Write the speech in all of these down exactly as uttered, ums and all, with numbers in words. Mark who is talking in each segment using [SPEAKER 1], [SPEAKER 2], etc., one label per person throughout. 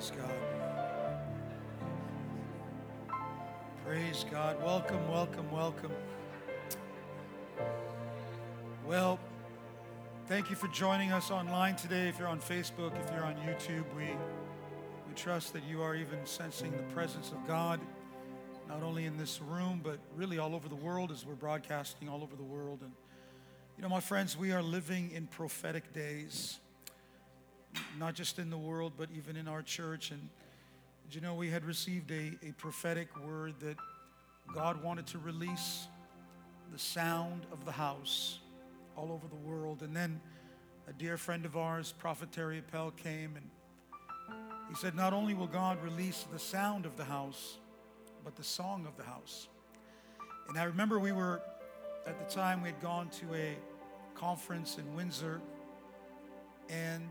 [SPEAKER 1] Praise God. Praise God. Welcome, welcome, welcome. Well, thank you for joining us online today. If you're on Facebook, if you're on YouTube, we, we trust that you are even sensing the presence of God, not only in this room, but really all over the world as we're broadcasting all over the world. And, you know, my friends, we are living in prophetic days, not just in the world, but even in our church. And, you know, we had received a, a prophetic word that God wanted to release the sound of the house all over the world. And then a dear friend of ours, Prophet Terry Appel, came and he said, not only will God release the sound of the house, but the song of the house. And I remember we were, at the time, we had gone to a conference in Windsor, and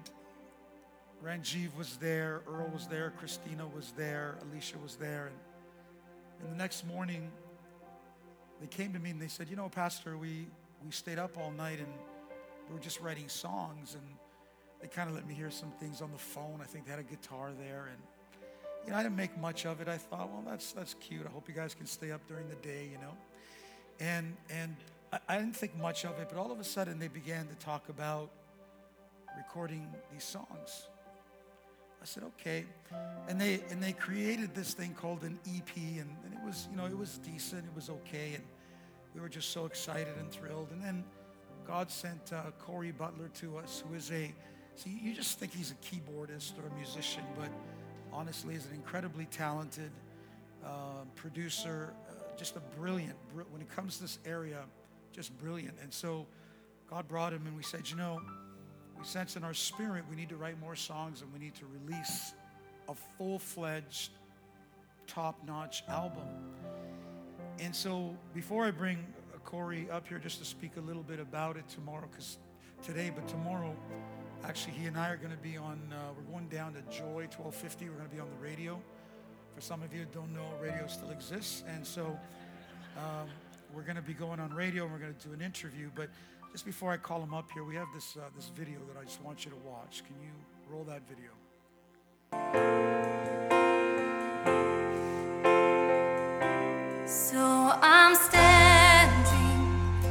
[SPEAKER 1] Ranjiv was there, Earl was there, Christina was there, Alicia was there. And, and the next morning, they came to me and they said, you know, Pastor, we, we stayed up all night and we were just writing songs, and they kind of let me hear some things on the phone. I think they had a guitar there, and you know, I didn't make much of it. I thought, well, that's that's cute. I hope you guys can stay up during the day, you know. And and I, I didn't think much of it, but all of a sudden they began to talk about recording these songs. I said, okay. And they and they created this thing called an E P, and, and it was, you know, it was decent, it was okay, and we were just so excited and thrilled. And then God sent uh, Corey Butler to us, who is a, see, you just think he's a keyboardist or a musician, but honestly, is an incredibly talented uh, producer, uh, just a brilliant, br- when it comes to this area, just brilliant. And so God brought him, and we said, you know, we sense in our spirit we need to write more songs, and we need to release a full-fledged, top-notch album. And so before I bring uh, Corey up here just to speak a little bit about it tomorrow, because today, but tomorrow, actually, he and I are going to be on, uh, we're going down to Joy twelve fifty. We're going to be on the radio. For some of you who don't know, radio still exists. And so um, we're going to be going on radio, and we're going to do an interview. But just before I call him up here, we have this, uh, this video that I just want you to watch. Can you roll that video?
[SPEAKER 2] So I'm standing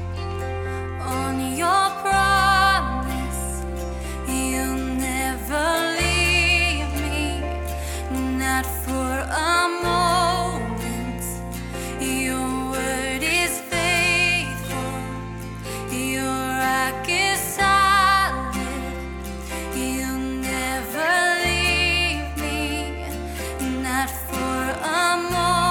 [SPEAKER 2] on your promise. You never leave me, not for a moment. Your word is faithful. Your rock is solid. You never leave me, not for a moment.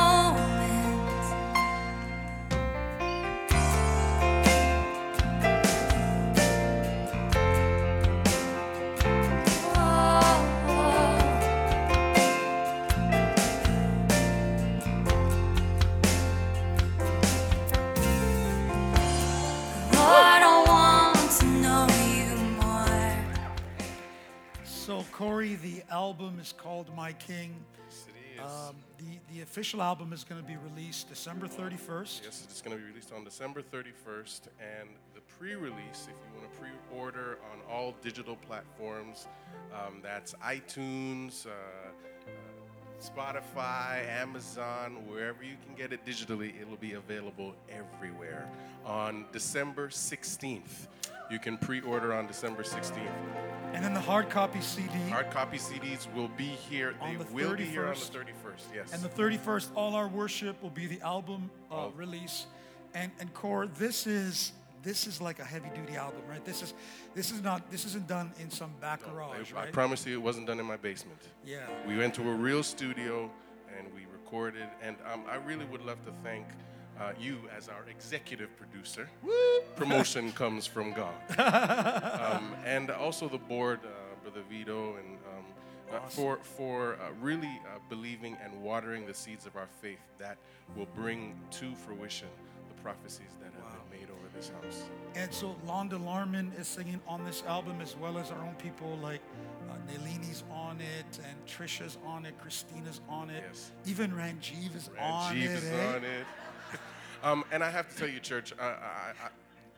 [SPEAKER 1] So, Corey, the album is called My King.
[SPEAKER 3] Yes, it is.
[SPEAKER 1] Um, the, the official album is going to be released December thirty-first.
[SPEAKER 3] Yes, it's going to be released on December thirty-first, and the pre-release, if you want to pre-order on all digital platforms, um, that's iTunes, uh, uh, Spotify, Amazon, wherever you can get it digitally, it will be available everywhere on December sixteenth. You can pre-order on December sixteenth.
[SPEAKER 1] And then the hard copy C D.
[SPEAKER 3] Hard copy C Ds will be here. They
[SPEAKER 1] On the
[SPEAKER 3] will be here on the
[SPEAKER 1] thirty-first.
[SPEAKER 3] thirty-first, yes.
[SPEAKER 1] And the thirty-first, All Our Worship will be the album uh,
[SPEAKER 3] Oh.
[SPEAKER 1] release. And and Core, this is this is like a heavy duty album, right? This is this is not this isn't done in some back garage,
[SPEAKER 3] I, I
[SPEAKER 1] right?
[SPEAKER 3] promise you it wasn't done in my basement.
[SPEAKER 1] Yeah.
[SPEAKER 3] We went to a real studio and we recorded, and um, I really would love to thank uh, you as our executive producer. Promotion comes from God. um, and also the board, uh, Brother Vito, and um, uh,
[SPEAKER 1] Awesome.
[SPEAKER 3] for, for uh, really uh, believing and watering the seeds of our faith that will bring to fruition the prophecies that have
[SPEAKER 1] Wow.
[SPEAKER 3] been made over this house.
[SPEAKER 1] And so Londa Larman is singing on this album, as well as our own people like uh, Nelini's on it, and Trisha's on it, Christina's on it.
[SPEAKER 3] Yes.
[SPEAKER 1] Even Ranjiv is on
[SPEAKER 3] Ranjiv
[SPEAKER 1] it.
[SPEAKER 3] is
[SPEAKER 1] eh?
[SPEAKER 3] on it. um, and I have to tell you, church, I, I, I,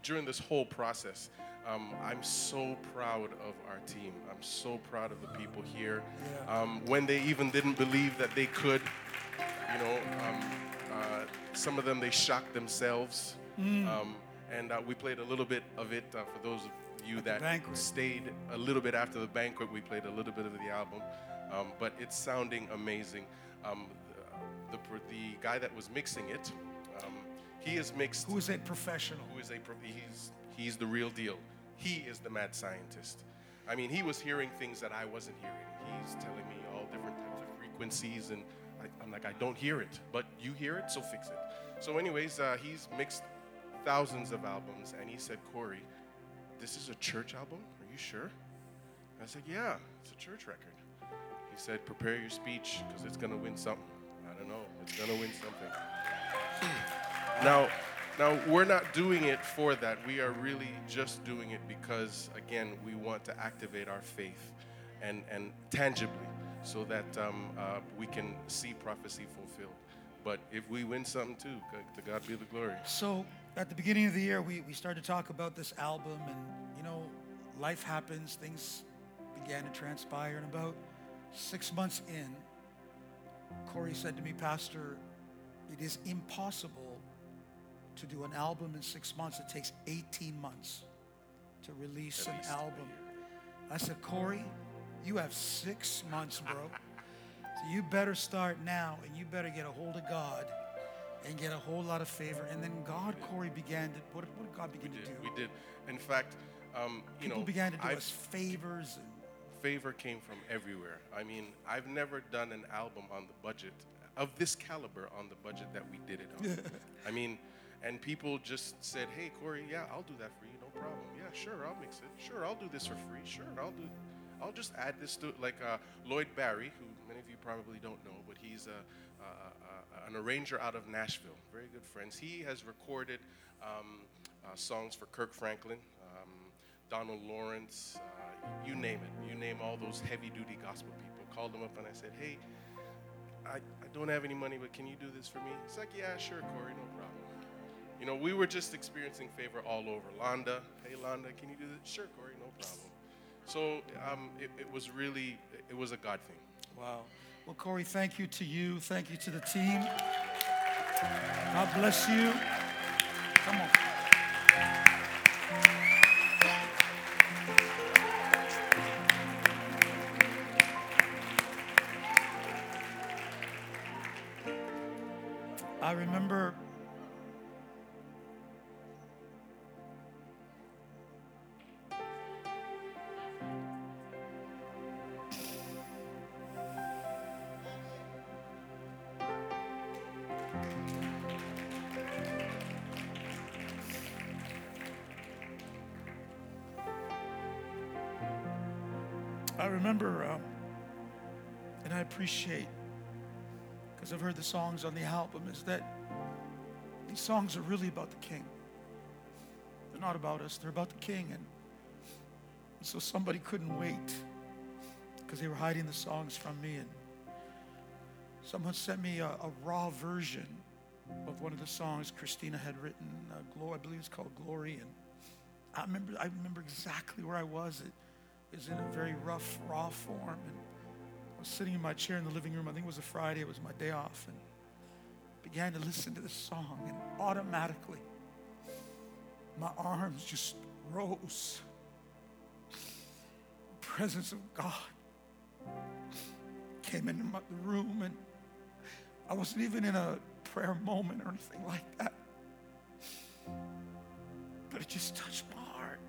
[SPEAKER 3] during this whole process, um, I'm so proud of our team. I'm so proud of the people here.
[SPEAKER 1] Yeah.
[SPEAKER 3] Um, when they even didn't believe that they could, you know, um, uh, some of them, they shocked themselves.
[SPEAKER 1] Mm.
[SPEAKER 3] Um, and uh, we played a little bit of it uh, for those of you
[SPEAKER 1] At the
[SPEAKER 3] that
[SPEAKER 1] banquet.
[SPEAKER 3] stayed a little bit after the banquet. We played a little bit of the album, um, but it's sounding amazing. Um, the, the the guy that was mixing it, um, he is mixed.
[SPEAKER 1] Who is a professional?
[SPEAKER 3] Who is a pro- he's he's the real deal. He is the mad scientist. I mean, he was hearing things that I wasn't hearing. He's telling me all different types of frequencies, and I, I'm like, I don't hear it, but you hear it, so fix it. So, anyways, uh, he's mixed thousands of albums, and he said, Corey, this is a church album? Are you sure? I said, yeah, it's a church record. He said, prepare your speech, because it's going to win something. I don't know. It's going to win something. Now, now, we're not doing it for that. We are really just doing it because, again, we want to activate our faith and, and tangibly so that um, uh, we can see prophecy fulfilled. But if we win something too, to God be the glory.
[SPEAKER 1] So at the beginning of the year, we, we started to talk about this album, and, you know, life happens. Things began to transpire. And about six months in, Corey said to me, Pastor, it is impossible to do an album in six months. It takes eighteen months to release
[SPEAKER 3] At
[SPEAKER 1] an
[SPEAKER 3] least.
[SPEAKER 1] album. I said, Corey, you have six months, bro. So you better start now, and you better get a hold of God and get a whole lot of favor. And then God, Corey, began to, what, what did God begin
[SPEAKER 3] We
[SPEAKER 1] to
[SPEAKER 3] did.
[SPEAKER 1] do?
[SPEAKER 3] We did. In fact, um, you
[SPEAKER 1] People
[SPEAKER 3] know,
[SPEAKER 1] began to do
[SPEAKER 3] I've-
[SPEAKER 1] us favors. And
[SPEAKER 3] favor came from everywhere. I mean, I've never done an album on the budget of this caliber on the budget that we did it on. I mean, and people just said, hey, Corey, yeah, I'll do that for you, no problem. Yeah, sure, I'll mix it. Sure, I'll do this for free. Sure, I'll do I'll just add this to, like uh, Lloyd Barry, who many of you probably don't know, but he's a, uh, uh, an arranger out of Nashville, very good friends. He has recorded um, uh, songs for Kirk Franklin, um, Donald Lawrence, uh, you name it. You name all those heavy-duty gospel people. Called him up and I said, hey, I, I don't have any money, but can you do this for me? He's like, yeah, sure, Corey, no problem. You know, we were just experiencing favor all over. Londa, hey, Londa, can you do this? Sure, Corey, no problem. So um, it, it was really, it was a God thing.
[SPEAKER 1] wow. Well, Corey, thank you to you. Thank you to the team. God bless you. Come on. I remember I remember, um, and I appreciate, because I've heard the songs on the album, is that these songs are really about the King. They're not about us, they're about the King. And so somebody couldn't wait because they were hiding the songs from me. And someone sent me a, a raw version of one of the songs Christina had written, uh, Glory, I believe it's called Glory. And I remember, I remember exactly where I was. It, It was in a very rough, raw form. And I was sitting in my chair in the living room. I think it was a Friday. It was my day off. And began to listen to this song. And automatically, my arms just rose. The presence of God came into my, the room. And I wasn't even in a prayer moment or anything like that. But it just touched my heart.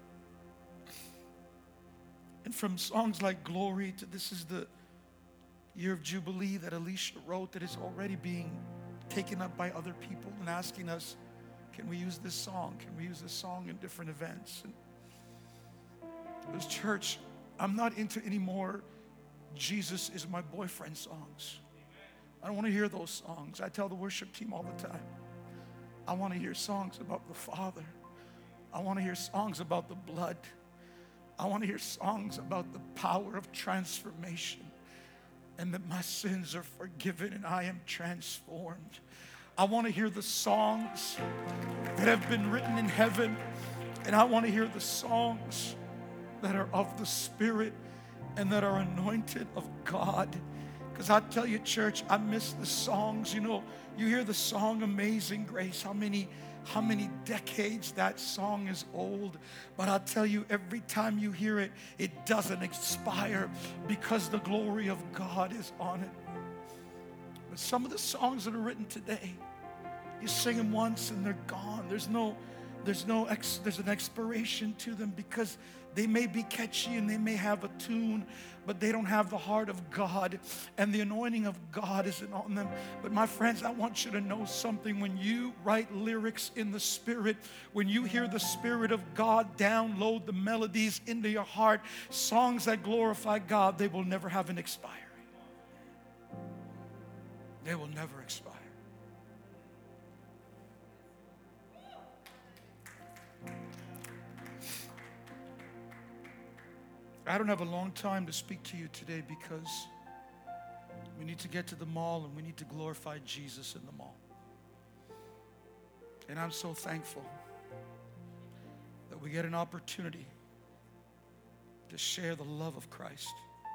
[SPEAKER 1] And from songs like Glory to This Is the Year of Jubilee that Alicia wrote, that is already being taken up by other people and asking us, can we use this song? Can we use this song in different events? And as church, I'm not into any more Jesus is my boyfriend songs. I don't want to hear those songs. I tell the worship team all the time, I want to hear songs about the Father. I want to hear songs about the blood. I want to hear songs about the power of transformation and that my sins are forgiven and I am transformed. I want to hear the songs that have been written in heaven, and I want to hear the songs that are of the Spirit and that are anointed of God. Because I tell you, church, I miss the songs. You know, you hear the song Amazing Grace, how many how many decades that song is old. But I'll tell you, every time you hear it, it doesn't expire because the glory of God is on it. But some of the songs that are written today, you sing them once and they're gone. There's no, there's no, ex, there's an expiration to them because they may be catchy and they may have a tune, but they don't have the heart of God, and the anointing of God isn't on them. But my friends, I want you to know something. When you write lyrics in the Spirit, when you hear the Spirit of God download the melodies into your heart, songs that glorify God, they will never have an expiry. They will never expire. I don't have a long time to speak to you today because we need to get to the mall and we need to glorify Jesus in the mall. And I'm so thankful that we get an opportunity to share the love of Christ.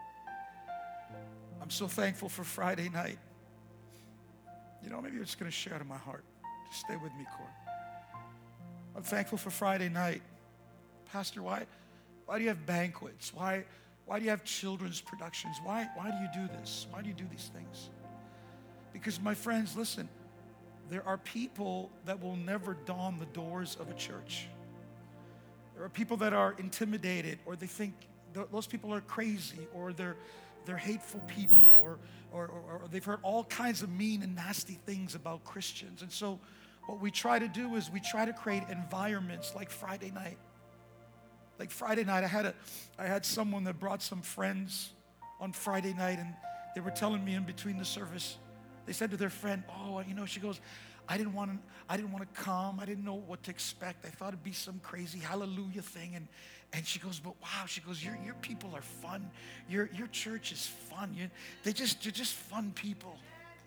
[SPEAKER 1] I'm so thankful for Friday night. You know, maybe I'm just going to share it in my heart. Just stay with me, Court. I'm thankful for Friday night. Pastor, why? Why do you have banquets? Why, why do you have children's productions? Why, why do you do this? Why do you do these things? Because, my friends, listen, there are people that will never don the doors of a church. There are people that are intimidated, or they think th- those people are crazy, or they're, they're hateful people, or, or, or, or they've heard all kinds of mean and nasty things about Christians. And so what we try to do is we try to create environments like Friday night. Like Friday night, I had a, I had someone that brought some friends on Friday night, and they were telling me in between the service, they said to their friend, "Oh, you know," she goes, "I didn't want to, I didn't want to come. I didn't know what to expect. I thought it'd be some crazy hallelujah thing." And and she goes, "But wow," she goes, "Your your people are fun. Your your church is fun. You, they just you're just fun people."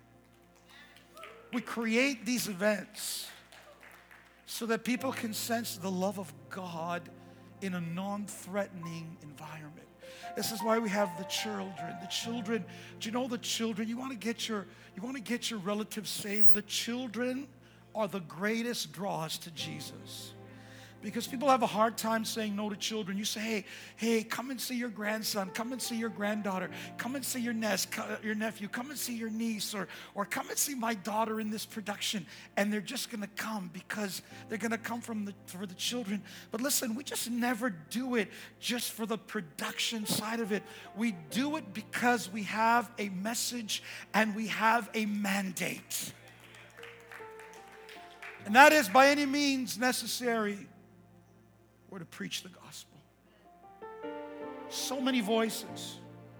[SPEAKER 1] We create these events so that people can sense the love of God in a non-threatening environment. This is why we have the children. The children, do you know the children? You want to get your, you want to get your relatives saved? The children are the greatest draws to Jesus. Because people have a hard time saying no to children. You say, hey, hey, come and see your grandson. Come and see your granddaughter. Come and see your, nes- your nephew. Come and see your niece. Or, or come and see my daughter in this production. And they're just going to come because they're going to come from the, for the children. But listen, we just never do it just for the production side of it. We do it because we have a message and we have a mandate. And that is by any means necessary, or to preach the gospel. So many voices.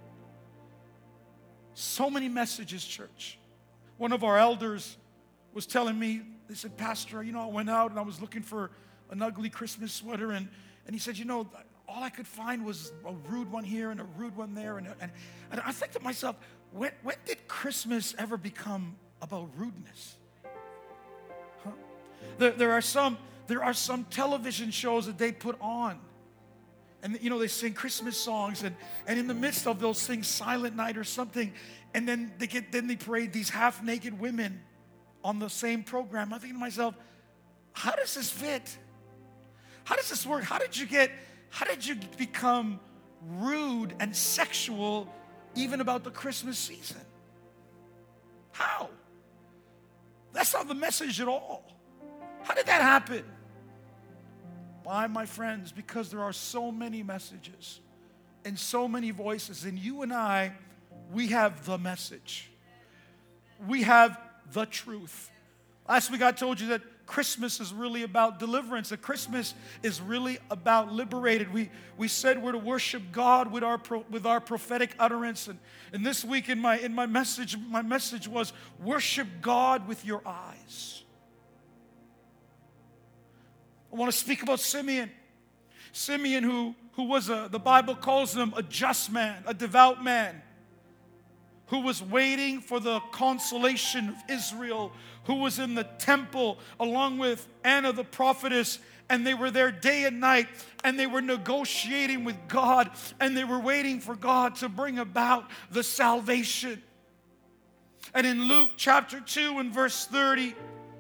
[SPEAKER 1] So many messages, church. One of our elders was telling me, they said, "Pastor, you know, I went out and I was looking for an ugly Christmas sweater." And, and he said, "You know, all I could find was a rude one here and a rude one there." And, and, and I think to myself, when, when did Christmas ever become about rudeness? Huh? There, there are some... There are some television shows that they put on. And, you know, they sing Christmas songs. And, and in the midst of those sing Silent Night or something. And then they get then they parade these half-naked women on the same program. I think to myself, how does this fit? How does this work? How did you get, how did you become rude and sexual even about the Christmas season? How? That's not the message at all. How did that happen? Why, my friends? Because there are so many messages and so many voices. And you and I, we have the message. We have the truth. Last week I told you that Christmas is really about deliverance. That Christmas is really about liberated. We we said we're to worship God with our pro, with our prophetic utterance. And, and this week in my in my message, my message was worship God with your eyes. I want to speak about Simeon. Simeon, who, who was a, the Bible calls him a just man, a devout man, who was waiting for the consolation of Israel, who was in the temple along with Anna the prophetess, and they were there day and night, and they were negotiating with God, and they were waiting for God to bring about the salvation. And in Luke chapter two and verse thirty,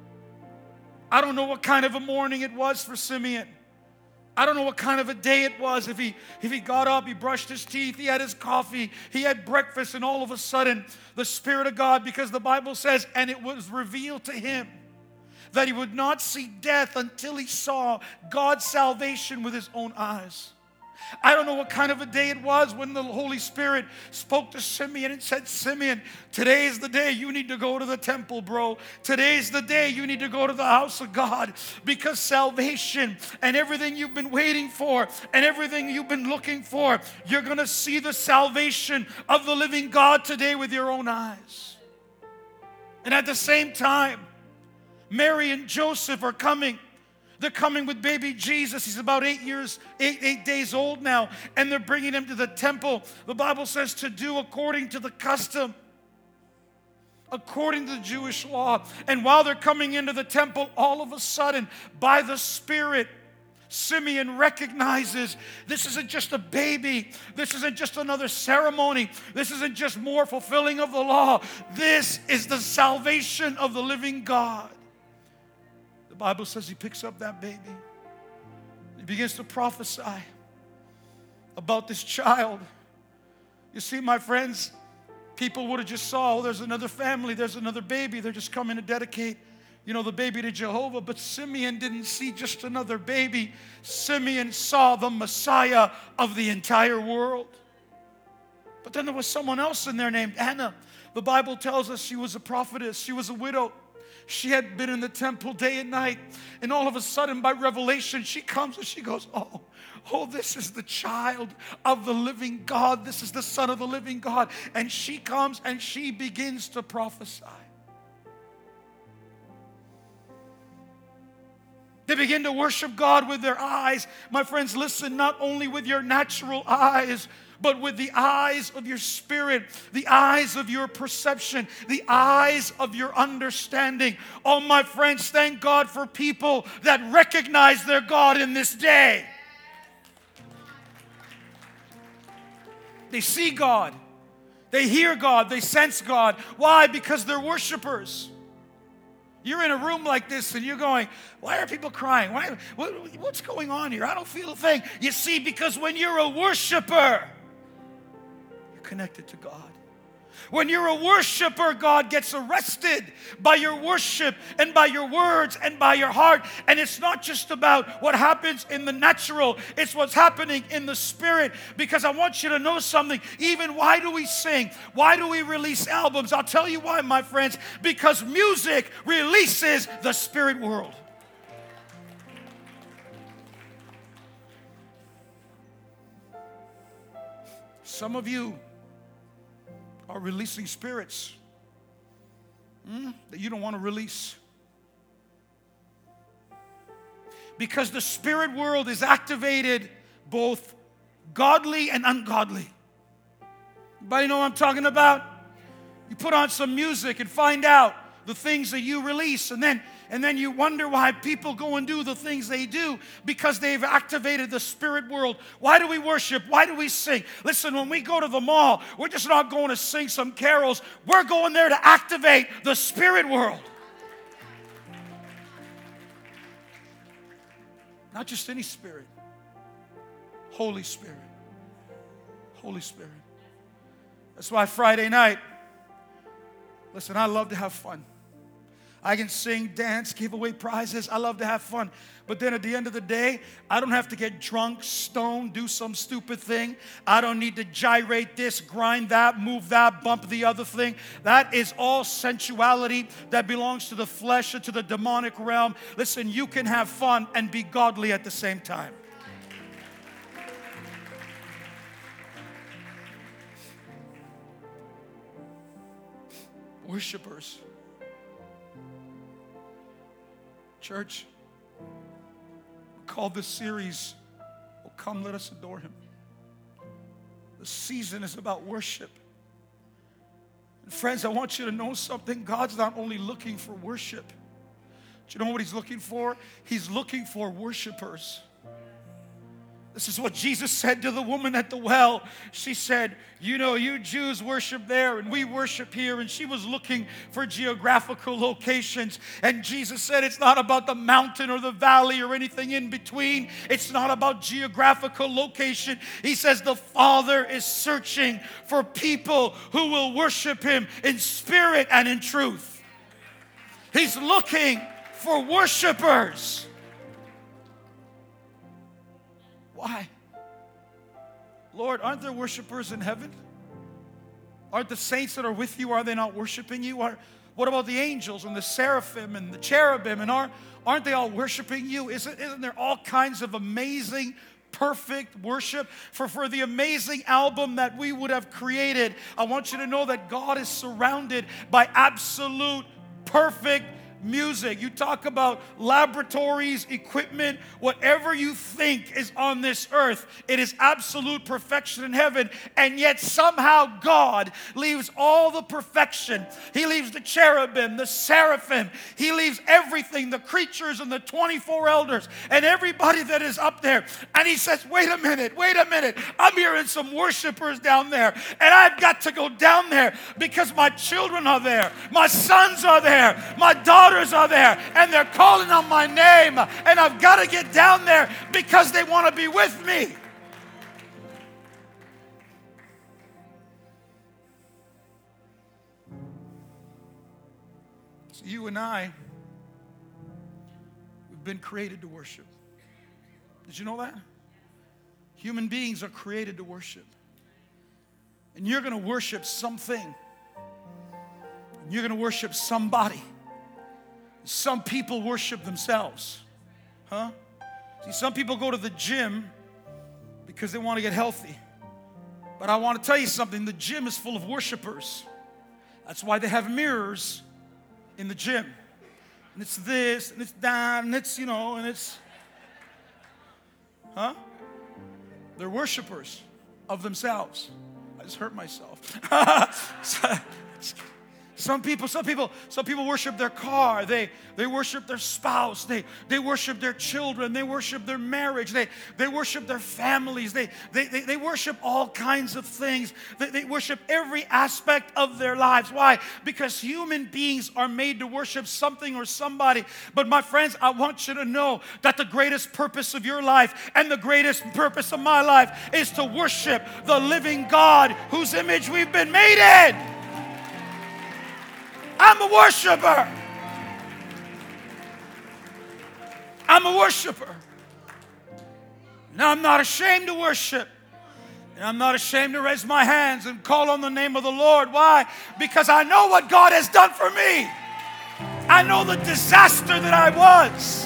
[SPEAKER 1] I don't know what kind of a morning it was for Simeon. I don't know what kind of a day it was. If he, if he got up, he brushed his teeth, he had his coffee, he had breakfast, and all of a sudden, the Spirit of God, because the Bible says, and it was revealed to him that he would not see death until he saw God's salvation with his own eyes. I don't know what kind of a day it was when the Holy Spirit spoke to Simeon and said, Simeon, today is the day you need to go to the temple, bro. Today's the day you need to go to the house of God, because salvation and everything you've been waiting for and everything you've been looking for, you're going to see the salvation of the living God today with your own eyes. And at the same time, Mary and Joseph are coming. They're coming with baby Jesus. He's about eight years, eight, eight days old now. And they're bringing him to the temple. The Bible says to do according to the custom, according to the Jewish law. And while they're coming into the temple, all of a sudden, by the Spirit, Simeon recognizes this isn't just a baby. This isn't just another ceremony. This isn't just more fulfilling of the law. This is the salvation of the living God. The Bible says he picks up that baby. He begins to prophesy about this child. You see, my friends, people would have just saw, oh, there's another family, there's another baby. They're just coming to dedicate, you know, the baby to Jehovah. But Simeon didn't see just another baby. Simeon saw the Messiah of the entire world. But then there was someone else in there named Anna. The Bible tells us she was a prophetess. She was a widow. She had been in the temple day and night. And all of a sudden, by revelation, she comes and she goes, oh, oh, this is the child of the living God. This is the Son of the living God. And she comes and she begins to prophesy. They begin to worship God with their eyes. My friends, listen, not only with your natural eyes, but with the eyes of your spirit, the eyes of your perception, the eyes of your understanding. Oh, my friends, thank God for people that recognize their God in this day. They see God. They hear God. They sense God. Why? Because they're worshipers. You're in a room like this and you're going, why are people crying? Why, what, what's going on here? I don't feel a thing. You see, because when you're a worshiper, you're connected to God. When you're a worshiper, God gets arrested by your worship and by your words and by your heart. And it's not just about what happens in the natural, it's what's happening in the spirit. Because I want you to know something. Even why do we sing? Why do we release albums? I'll tell you why, my friends. Because music releases the spirit world. Some of you are releasing spirits mm, that you don't want to release. Because the spirit world is activated both godly and ungodly. Anybody know what I'm talking about? You put on some music and find out the things that you release, and then and then you wonder why people go and do the things they do, because they've activated the spirit world. Why do we worship? Why do we sing? Listen, when we go to the mall, we're just not going to sing some carols. We're going there to activate the spirit world. Not just any spirit. Holy Spirit. Holy Spirit. That's why Friday night, listen, I love to have fun. I can sing, dance, give away prizes. I love to have fun. But then at the end of the day, I don't have to get drunk, stoned, do some stupid thing. I don't need to gyrate this, grind that, move that, bump the other thing. That is all sensuality that belongs to the flesh and to the demonic realm. Listen, you can have fun and be godly at the same time. Worshippers. Church, we call this series, Oh Come Let Us Adore Him. The season is about worship. Friends, I want you to know something. God's not only looking for worship. Do you know what he's looking for? He's looking for worshipers. This is what Jesus said to the woman at the well. She said, you know, you Jews worship there and we worship here. And she was looking for geographical locations. And Jesus said, it's not about the mountain or the valley or anything in between. It's not about geographical location. He says the Father is searching for people who will worship him in spirit and in truth. He's looking for worshipers. Why? Lord, aren't there worshipers in heaven? Aren't the saints that are with you, are they not worshiping you? Are, what about the angels and the seraphim and the cherubim? And aren't, aren't they all worshiping you? Isn't, isn't there all kinds of amazing, perfect worship? For, for the amazing album that we would have created, I want you to know that God is surrounded by absolute, perfect music. You talk about laboratories, equipment, whatever you think is on this earth, it is absolute perfection in heaven. And yet somehow God leaves all the perfection. He leaves the cherubim, the seraphim. He leaves everything, the creatures and the twenty-four elders and everybody that is up there. And he says, wait a minute, wait a minute. I'm hearing some worshipers down there. And I've got to go down there because my children are there. My sons are there. My daughters are there, and they're calling on my name, and I've got to get down there because they want to be with me. So you and I, we've been created to worship. Did you know that? Human beings are created to worship. And you're going to worship something. And you're going to worship somebody. Some people worship themselves. Huh? See, some people go to the gym because they want to get healthy. But I want to tell you something. The gym is full of worshipers. That's why they have mirrors in the gym. And it's this, and it's that, and it's, you know, and it's... Huh? They're worshipers of themselves. I just hurt myself. Some people, some people, some people worship their car. They, they worship their spouse. They, they worship their children. They worship their marriage. They, they worship their families. They, they, they, they worship all kinds of things. They, they worship every aspect of their lives. Why? Because human beings are made to worship something or somebody. But my friends, I want you to know that the greatest purpose of your life and the greatest purpose of my life is to worship the living God whose image we've been made in. I'm a worshiper. I'm a worshiper. And I'm not ashamed to worship. And I'm not ashamed to raise my hands and call on the name of the Lord. Why? Because I know what God has done for me. I know the disaster that I was.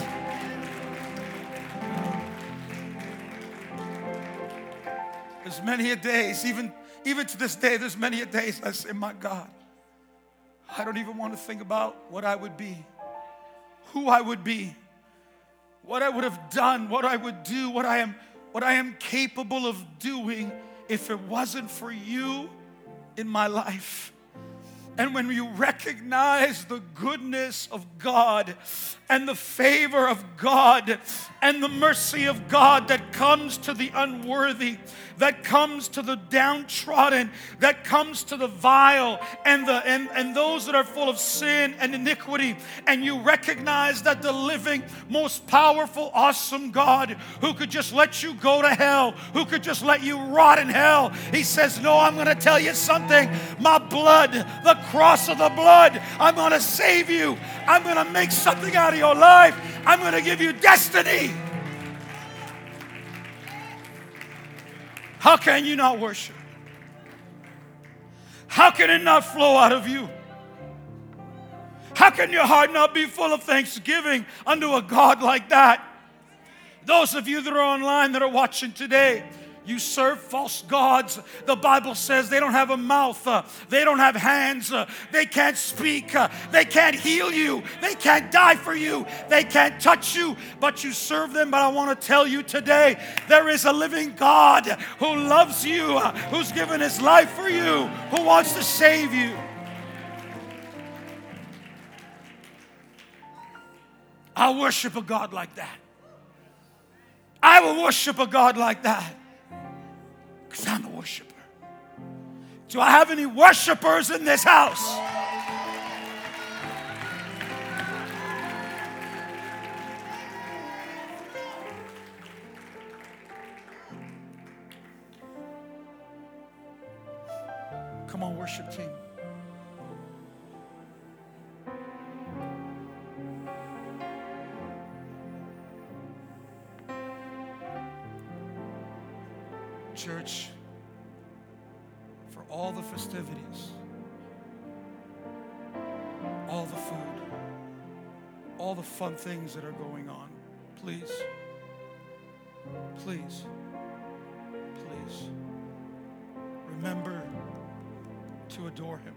[SPEAKER 1] There's many a days, even, even to this day, there's many a days I say, my God, I don't even want to think about what I would be, who I would be, what I would have done, what I would do, what I am, what I am capable of doing if it wasn't for you in my life. And when you recognize the goodness of God and the favor of God and the mercy of God that comes to the unworthy, that comes to the downtrodden, that comes to the vile and, the, and, and those that are full of sin and iniquity, and you recognize that the living, most powerful, awesome God who could just let you go to hell, who could just let you rot in hell, he says, no, I'm going to tell you something. My blood, the cross of the blood, I'm going to save you. I'm going to make something out of your life. I'm going to give you destiny. How can you not worship? How can it not flow out of you? How can your heart not be full of thanksgiving unto a God like that? Those of you that are online that are watching today, you serve false gods. The Bible says they don't have a mouth. Uh, they don't have hands. Uh, they can't speak. Uh, they can't heal you. They can't die for you. They can't touch you. But you serve them. But I want to tell you today, there is a living God who loves you, uh, who's given his life for you, who wants to save you. I'll worship a God like that. I will worship a God like that. Because I'm a worshiper. Do I have any worshipers in this house? Come on, worship team. Church, for all the festivities, all the food, all the fun things that are going on, please, please, please, remember to adore Him.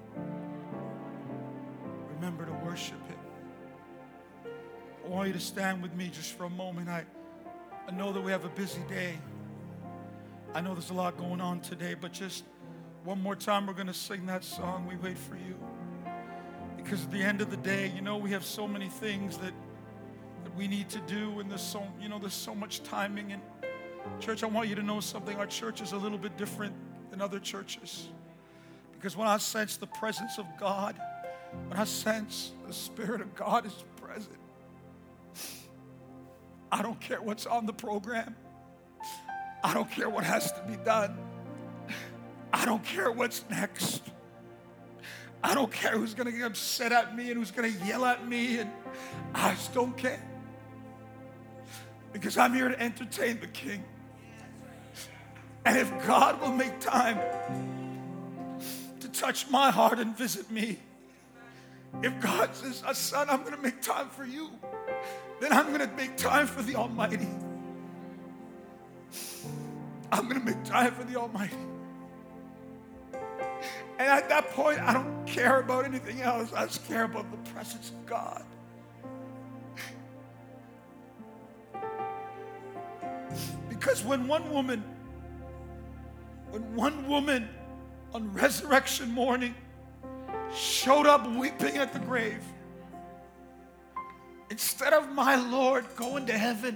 [SPEAKER 1] Remember to worship Him. I want you to stand with me just for a moment. I, I know that we have a busy day. I know there's a lot going on today, but just one more time, we're going to sing that song, We Wait for You. Because at the end of the day, you know, we have so many things that, that we need to do, and there's so, you know, there's so much timing. And church, I want you to know something. Our church is a little bit different than other churches. Because when I sense the presence of God, when I sense the Spirit of God is present, I don't care what's on the program. I don't care what has to be done. I don't care what's next. I don't care who's going to get upset at me and who's going to yell at me. And I just don't care. Because I'm here to entertain the King. And if God will make time to touch my heart and visit me, if God says, son, I'm going to make time for you, then I'm going to make time for the Almighty. I'm going to make time for the Almighty. And at that point, I don't care about anything else. I just care about the presence of God. Because when one woman, when one woman on resurrection morning showed up weeping at the grave, instead of my Lord going to heaven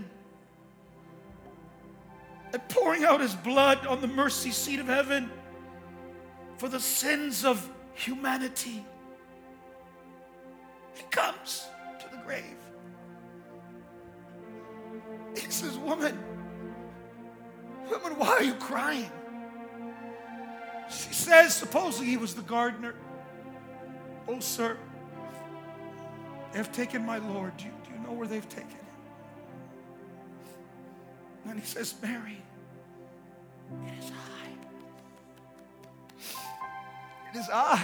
[SPEAKER 1] and pouring out His blood on the mercy seat of heaven for the sins of humanity, He comes to the grave. He says, woman, woman, why are you crying? She says, supposedly he was the gardener. Oh, sir, they have taken my Lord. Do you, do you know where they've taken him? And he says, Mary, it is I. It is I.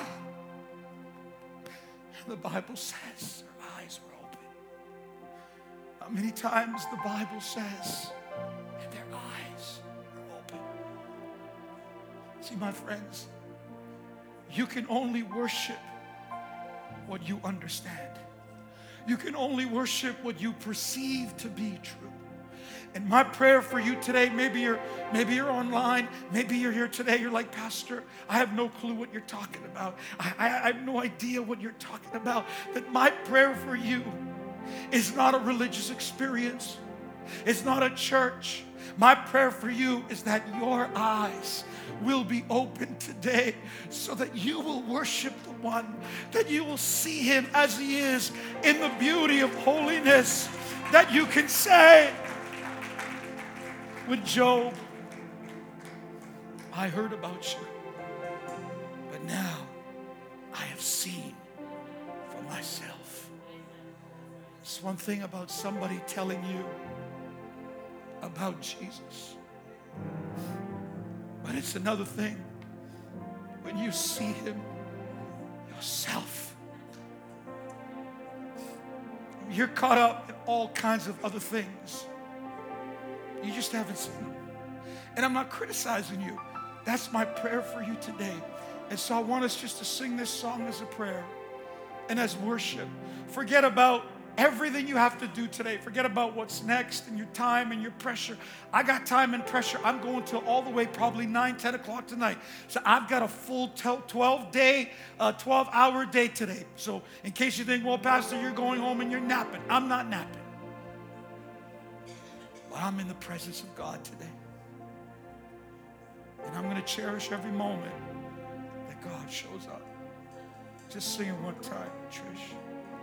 [SPEAKER 1] And the Bible says her eyes were open. How many times the Bible says that their eyes are open? See, my friends, you can only worship what you understand. You can only worship what you perceive to be true. And my prayer for you today, maybe you're maybe you're online, maybe you're here today, you're like, Pastor, I have no clue what you're talking about. I, I, I have no idea what you're talking about. That my prayer for you is not a religious experience. It's not a church. My prayer for you is that your eyes will be open today so that you will worship the one, that you will see him as he is in the beauty of holiness, that you can say with Job, I heard about you, but now I have seen for myself. It's one thing about somebody telling you about Jesus, but it's another thing when you see him yourself. You're caught up in all kinds of other things. You just haven't seen him. And I'm not criticizing you. That's my prayer for you today. And so I want us just to sing this song as a prayer and as worship. Forget about Everything you have to do today, forget about what's next and your time and your pressure. I got time and pressure. I'm going till all the way probably nine, ten o'clock tonight. So I've got a full twelve day, uh, twelve hour day today. So in case you think, well, Pastor, you're going home and you're napping. I'm not napping. But I'm in the presence of God today. And I'm going to cherish every moment that God shows up. Just sing it one time, Trish.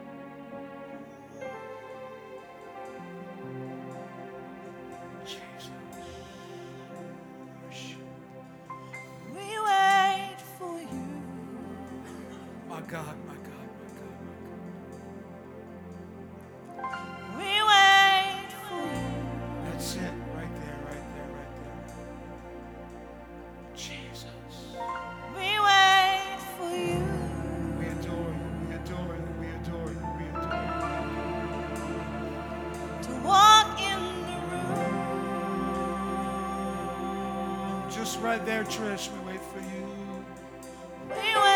[SPEAKER 1] God, my God, my God, my God.
[SPEAKER 2] We wait for you.
[SPEAKER 1] That's it, right there, right there, right there. Jesus.
[SPEAKER 2] We wait for you.
[SPEAKER 1] We adore you, we adore you, we adore you, we adore you.
[SPEAKER 2] To walk in the room.
[SPEAKER 1] Just right there, Trish, we wait for you.
[SPEAKER 2] We wait.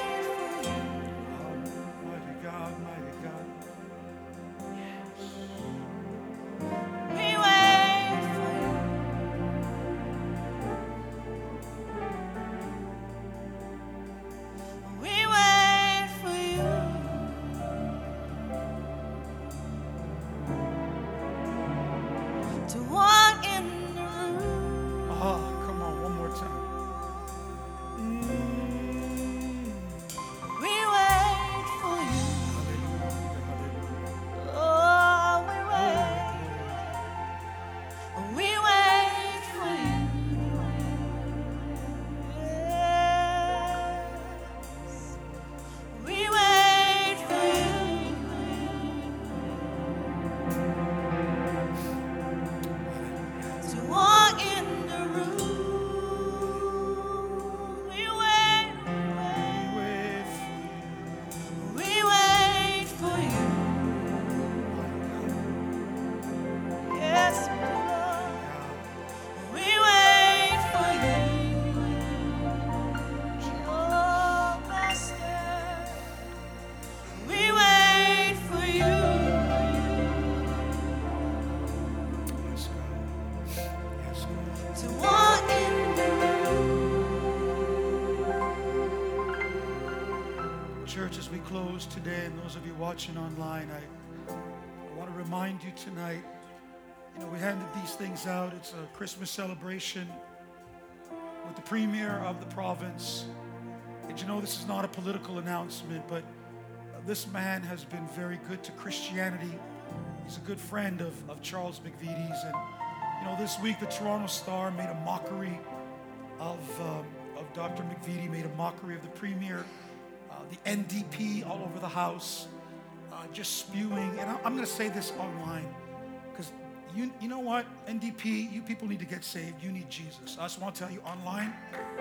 [SPEAKER 1] Today, and those of you watching online, I, I want to remind you tonight, you know, we handed these things out. It's a Christmas celebration with the premier of the province. And you know, this is not a political announcement, but uh, this man has been very good to Christianity. He's a good friend of, of Charles McVitie's. And, you know, this week the Toronto Star made a mockery of, um, of Doctor McVitie, made a mockery of the premier. Uh, the N D P all over the house, uh, just spewing. And I, I'm going to say this online, because you, you know what, N D P, you people need to get saved. You need Jesus. I just want to tell you online,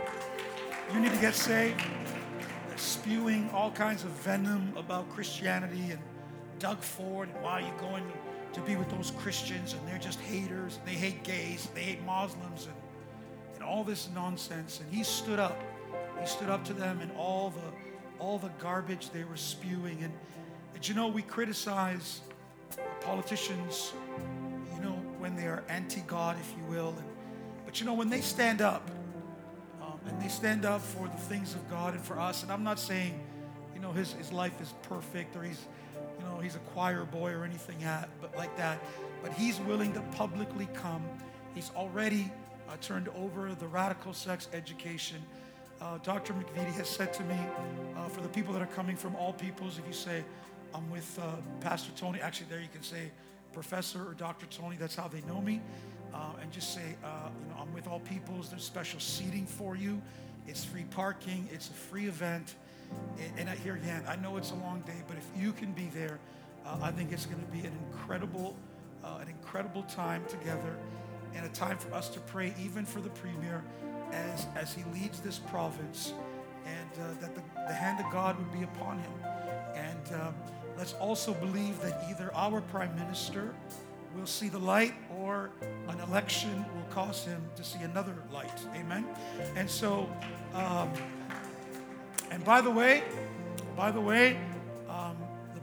[SPEAKER 1] you need to get saved. They're spewing all kinds of venom about Christianity and Doug Ford and why are you going to, to be with those Christians and they're just haters. They hate gays. They hate Muslims and, and all this nonsense. And he stood up. He stood up to them and all the all the garbage they were spewing. And, and you know, we criticize politicians, you know, when they are anti-God, if you will. And, but you know, when they stand up, um, and they stand up for the things of God and for us, and I'm not saying, you know, his, his life is perfect or he's, you know, he's a choir boy or anything at, but like that, but he's willing to publicly come. He's already uh, turned over the radical sex education. Uh, Doctor McVitie has said to me, uh, for the people that are coming from all peoples, if you say, I'm with uh, Pastor Tony, actually there you can say Professor or Doctor Tony, that's how they know me, uh, and just say, uh, you know, I'm with all peoples, there's special seating for you, it's free parking, it's a free event, and, and I, here again, I know it's a long day, but if you can be there, uh, I think it's going to be an incredible, uh, an incredible time together, and a time for us to pray even for the Premier, As, as he leads this province, and uh, that the, the hand of God would be upon him. And um, let's also believe that either our Prime Minister will see the light or an election will cause him to see another light. Amen? And so, um, and by the way, by the way, um, the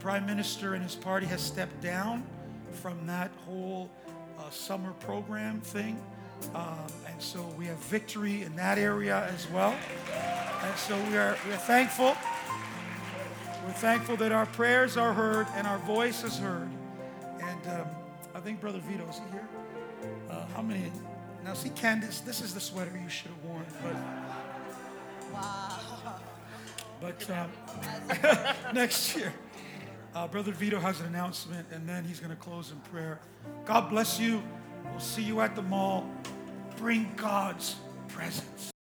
[SPEAKER 1] Prime Minister and his party has stepped down from that whole uh, summer program thing. Um, and so we have victory in that area as well. And so we are, we are thankful. We're thankful that our prayers are heard and our voice is heard. And um, I think Brother Vito, is he here? Uh, how many? Now see, Candace, this is the sweater you should have worn. But,
[SPEAKER 2] Wow.
[SPEAKER 1] but um, next year, uh, Brother Vito has an announcement, and then he's going to close in prayer. God bless you. We'll see you at the mall. Bring God's presence.